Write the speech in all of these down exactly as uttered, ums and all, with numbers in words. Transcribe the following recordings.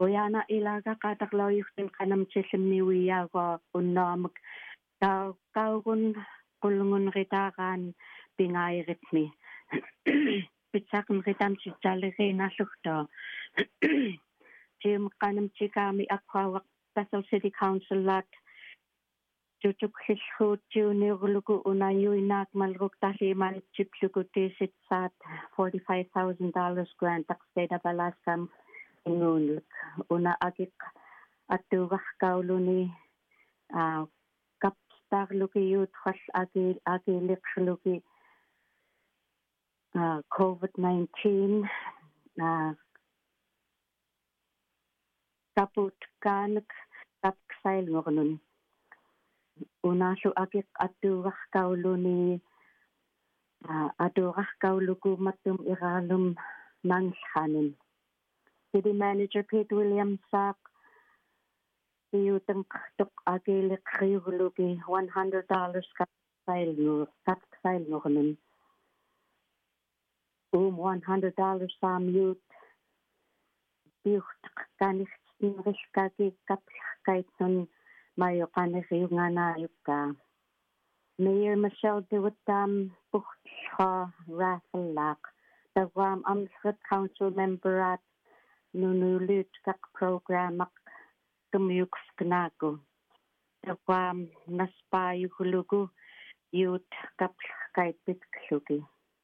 Uyana ilaga qataklauyuqtin qanamtillimniuiaago unnaamak tau kaugun qulungun ritaqaan pingairitmi pitsaqn ritamsitsaleriinallugtaa tium qanamtikaami aqquawaq Basel City Council-lat tutuqlilluut tiuniurlugu unayuinaak malruqtarliimanik tiplugu tiisitsaat forty-five thousand dollars grant state of Alaska inguunluk una agiq attuugarkauluni aa kapstarlugi yuutqall agi agiliqlugi aa covid nineteen aa kaput kaanak kapksailngornun unaallu agiq attuugarkauluni aa atuugarkaulugu mattum iraalum mangllhanun City Manager Pete Williams saaq iutanqartuq agiliqriurlugi one hundred dollars kapksailngur kapksailngornun um one hundred dollars saam yuut piurtaqanirtinrillkagi kaplaqkaitnun mayoqaneriunganaayukkaa Mayor Michelle DeWittam puhtha raffleaq tawam Amherst Council memberat nunulut kaq programaq tumyuqsknaaku tawam naspayuhlugu yuut kaplaqkaitpitqlugi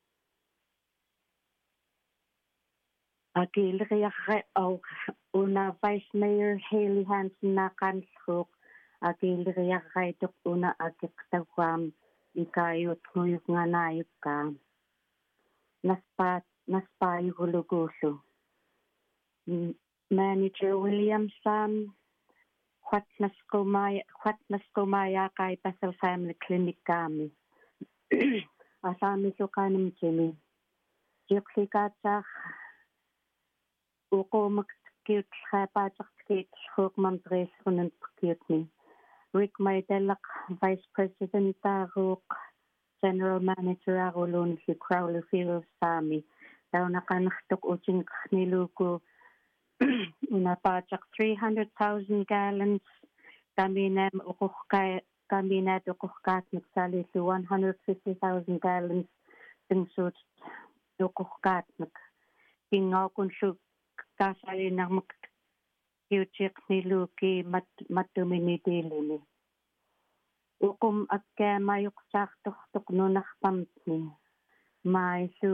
agilriarre au una Vice Mayor Haley Hansen naqanlluq agilriarraituq una agiqtawam ikayut nguyunganaayukkaa naspa naspayuhluguullu Manager William Sam Quatnaskomaya Quatnaskomaya kai Bethel Family Clinic kami asami sukanum jimi jiqlikaatsaq uqumak kiut khapaatsaq kiut khukmamtreesrunun kiutni Rick Maidellaq Vice President Taruq General Manager Arulun fi Crowley Fields Sami taunaqanartuq utinqniluku una paatsaq three hundred thousand gallons kaminam uqurkai kaminat uqurkaatnik salillu one hundred fifty thousand gallons tingsut uqurkaatnik kingaukunlu kasalinarmak kiutiqniluki mat mattuminitiiluni uqum akkamayuqsaartortoq nunarpamtni maillu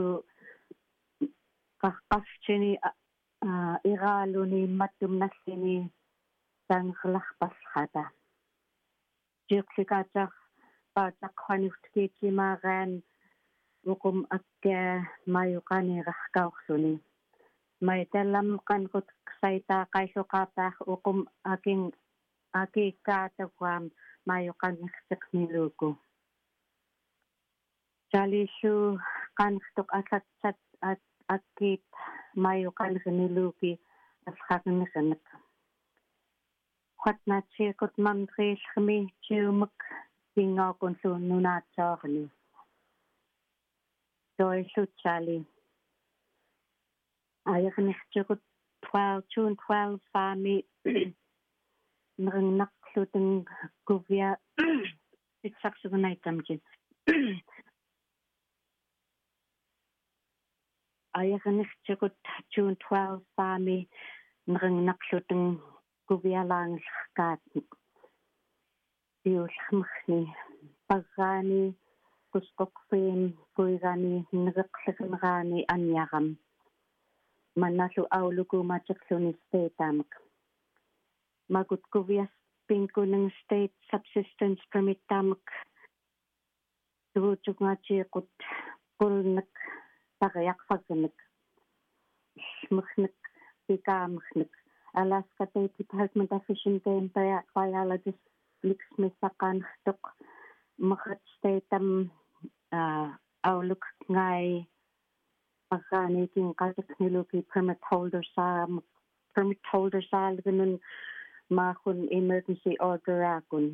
qaqqafchini Uh, iraaluni mattumnallini tangerlarpallrata jiqlikaataq paataqquanurtkiitimaagaan uqum akka mayuqaniirarkaurluni maitallam qanqut saitaaqailluqaappaaq uqum akin akiikkaatawam mayuqanirtiqniluku salillu qanqtuq asatsat at akkiit mayuqalgniluki asqarniqanak qatnatsiiqut mamtriillrmi tiumak kingaaqunlu nunaatsaarni toillutsali ayaqnirtiqut twelve June twelve faami nernaqlutun kuvia itsaqsugunaitamjin ayaqnirtiqut June twelve faami nernaqlutun kuvialaangerkaatnik tiullmerni paggaani kusqoqfiim kuigani nereqleqneraani anyaram manallu auluku matiqluni stateamak magut kuvias pinkunen state subsistence permit tamak tuutuqaatiiqut qulnak taqyaqfagnek smkhnek pikaamkhnek Alaska State Department of Fish and Game Biologist liksmissaqaanrtuq maqat stateam auluk ngai paggaanikin qatiqniluki permit holder saam permit holder saalgunun maahun emergency order akun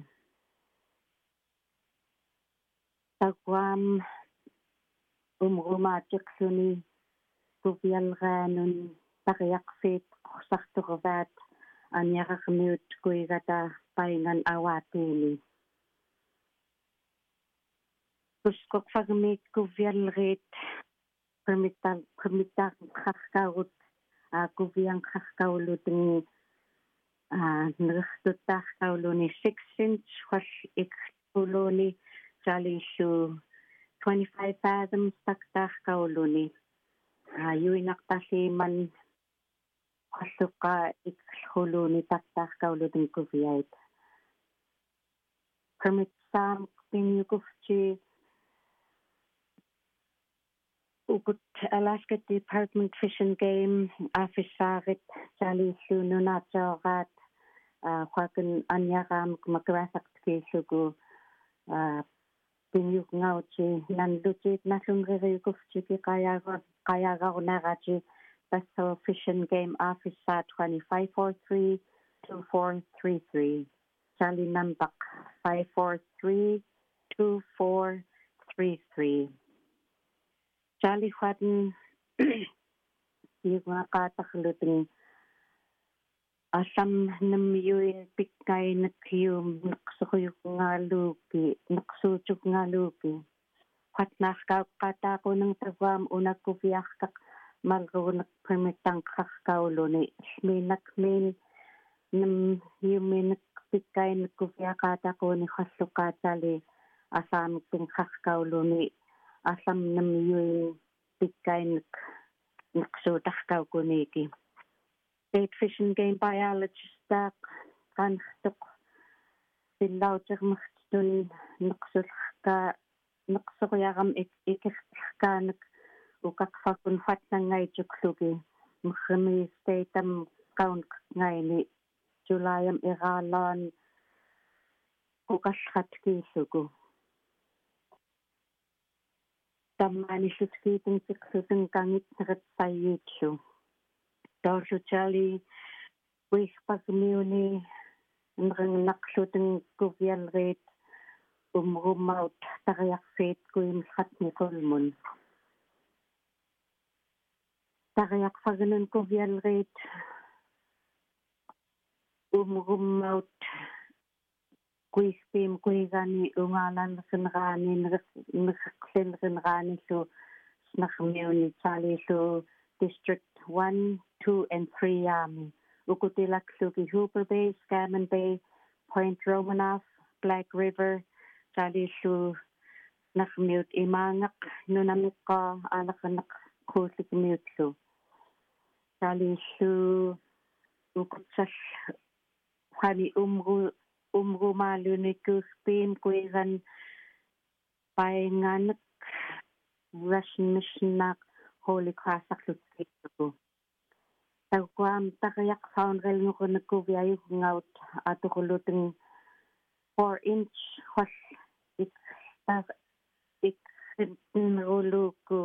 taqwam umrumaatiqluni kuvialgaanun tariaqsiit qorsarturuvaat aniararmiut kuigata paingan awaatiini uskoqfagmiit kuvialriit permittal permittar qarqaarut akuvianqarkaulutin a nertuttaarkauluni six inch wal ikkuluni jalishu twenty-five fathoms taktaarkauluni a yuinaqtalliiman qalluqa ikkuluni taktaarkaulutin kuviait permit saam pinyukufchi ukut Alaska Department Fish and Game officerit jalishu nunaatsaoraat quakan anyaram makarasaqtkillugu pinyuk ngauchi nanlutit nallunririukufchiki qayaga qayagaunarachi Basso Fish and Game Officer twenty-five four three two four three three Charlie number five four three two four three three Charlie Fadden yugaqaataqlutin asam namyuin pikkay nakyum naqsuqyuqngaaluuki naqsuutuqngaaluuki qatnaarkaaqataaqu nang tawam unakuviarkaq malruunak permittanqarkauluni minak min nam yuminak pikkay nakuviaqaataquni qalluqaatali asaamiktin qarkauluni asam namyuin pikkay nak naqsuutarkaukuniki State Fish and Game biologist taaq qanxtuq sillautermertun neqsulqa neqsoriaram ik ikirtaanak ukaqfakun fatnangaituqlugi mkhmi stateam qaun ngaini Julyam iraalaan uqallratkiillugu tammani sutkiitin tiqsusun kangitnerat sayiitlu Dawsu Charlie wihpagmiuni naqluten kuvialriit umrumaut tariaqsiit kuimlqatniqulmun tariaqfagnun kuvialriit umrumaut kuispim kuigani ungaalanrnraani nrqlnrnraanillu snarmiuni Charlie-lu District one, two, and three Army. Ukutilakluki Hooper Bay, Scammon Bay, Point Romanoff, Black River, Jalishu, Nakmute Imangak, Nunamika, Alakanak, Kusik Mutlu. Jalishu, Ukutsash, Hani Umru, Umru Malunikus, Beam, Guiran, Bainganak, Russian Missionak, Holy Cross aklutkitku. Tawam taqyaq saunrel nuqunakkuviayuk ngaut atuqulutin four inch hol ik tar ik nruluku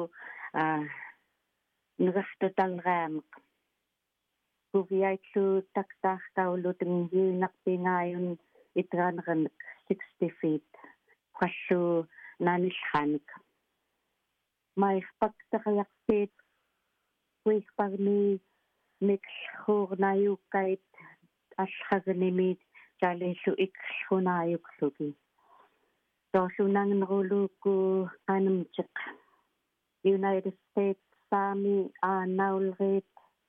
nrahtatalramaq kuviaitlu taktaarkaulutin yuinaqpingayun itranranak sixty feet qallu nanilhanik maihpaqtaqyaqsiit kuihpagmi miklhurnayukkait allhaganimit jalishu ikhlhunayuklugi tollunangnruluku qanamchiq United States Army anaulrit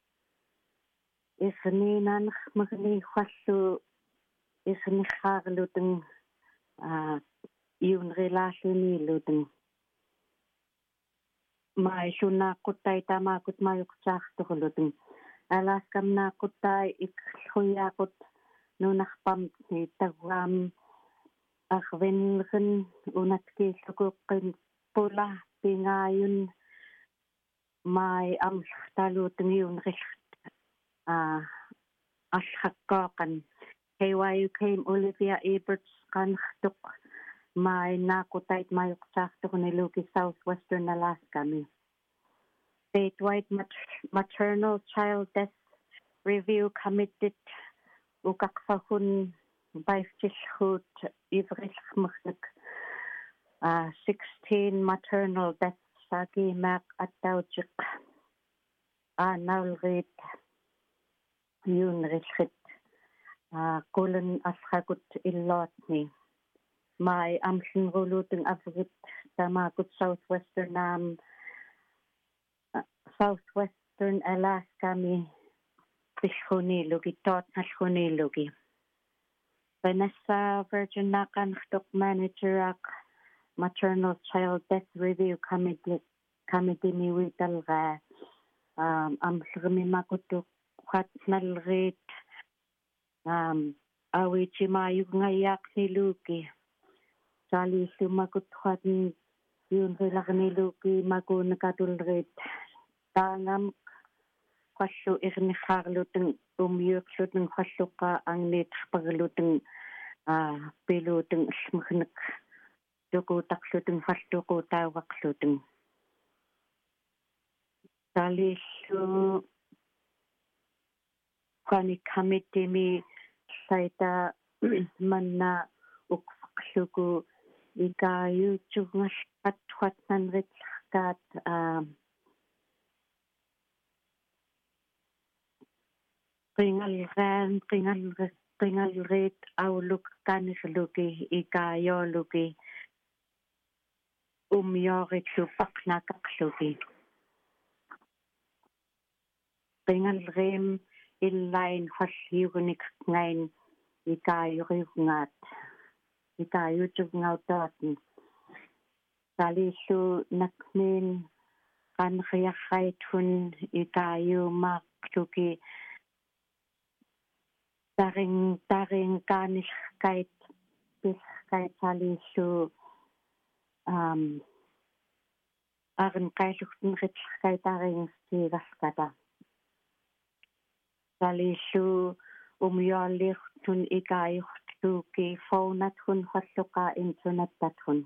isninan magni khallu isnixaarluten a yunrilaalluniiluten maishunnaaquttai tamaakut mayuqsaartuqulutun Alaskam naaquttai ikhlhuyaaqut nunarpam tagwaam arvinlgen unatkiillukuqqin pula pingaayun mai amltalutun yunrillt a allhaqqaaqan K Y U came Olivia Eberts qanxtuq mai naaquttait mayuqsaartuquniluki Southwestern Alaska mi Statewide mat- Maternal Child Death Review Committee ukaqfahun baiftilhut ivrilhmurnak uh, sixteen maternal deaths sagi maq attaujiq aanaalriit yuunrillit aa kulan alqakut illootni mai amllinrulutung avrit tamakut southwestern um southwestern Alaska mi pishunilugi tot nalhunilugi Vanessa Virgin Nakanchtok manager ak maternal child death review committee committee mi witalga um amlgmi makutuk khatnalrit um awichi mayug ngayak nilugi sali sumakut khatn yun rilagnilugi makun katulrit tangam kwassu irnikharluteng umyukluteng kwassuqa angnit pagluteng ah piluteng smkhnek tukutaqluteng faltuqutawaqluteng salisu kwani committee mi saita manna ukfaqluku ikayu chungas atwatnanrit kat um Ringalran, ringal, ringalrit, auluk kanishluki, ikayoluki, umyorit lupaknakakluki. Ringalrim, illain hasiunik ngain, ikayuriungat, ikayutungautaten. Salisu nakmin, kanriahaitun, ikayumakluki, Daring daring kanishkeit biskait salisu um arin kailukten ritskait daring stigaskata salisu umyolihtun ikayuhtuki phonatun halluqa internetatun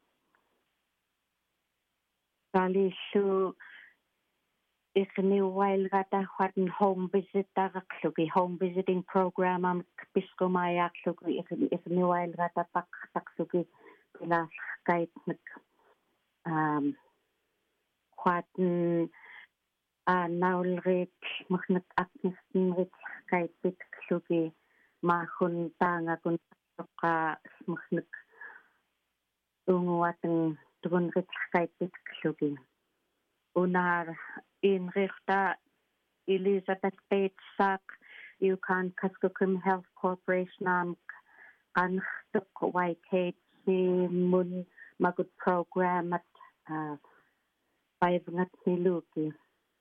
salisu Ikniwail gata hwadn home visit tagaklugi home visiting program am piskumayaklugi ikniwail gata pak taksugi pilas kait nek um hwadn a naulrit mkhnek aknisn rit kait pitklugi mahun tanga kun ka mkhnek unguateng tugun rit kait pitklugi unar in Richta Elizabeth Bates Sack, Yukon Kuskokum Health Corporation am Anchtuk Y K C Mun Magut program at uh, five ngat niluki.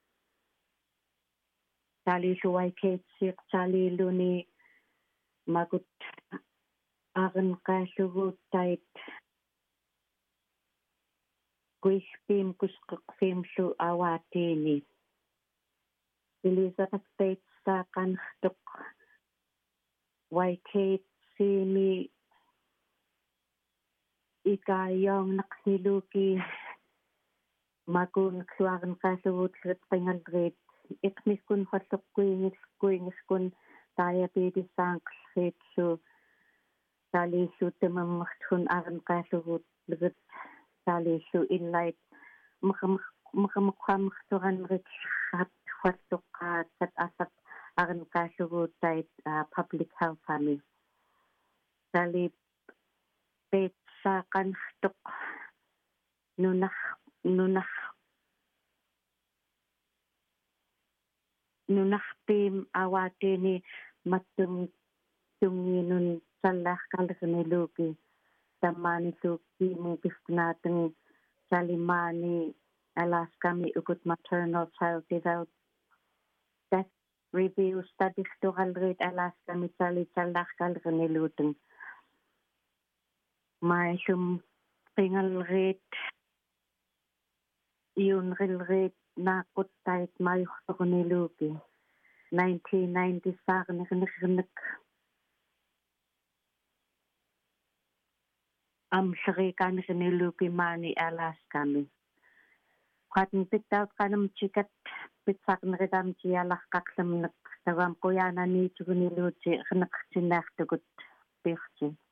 Sali su Y K C Sali Luni Magut Aran Kashugut Tait Gwishbim Kuskukfim Su Awatini. Elizabeth Bates sa kanhtuk Y K C mi ikayong nakniluki magun kluaran kasawut rit pingalrit ikmiskun hatuk kuingis kuingiskun diabetes angkrit su sali su temamahtun aran kasawut rit sali su inlight makamakwamakturan rit hat hwatuqa kat asat aran kasawut tait public health ami sali bet sa kanhtuk nunah nunah nunah pim awatini matung tunginun salah kalganiluki tamani suki mong pisnateng salimani Alaska mi ukut maternal child development death review studies to alred Alaska mi sali salah kalganiluteng mai sum tingal red yun red nakut tait mai hukuniluki nineteen ninety sa nek nek am shri kan niluki mani Alaska mi Qatin pitout kanam chikat pitsak nredam jialah kaklam nek tawam koyana ni tuguniluti khnak tinaktugut pirti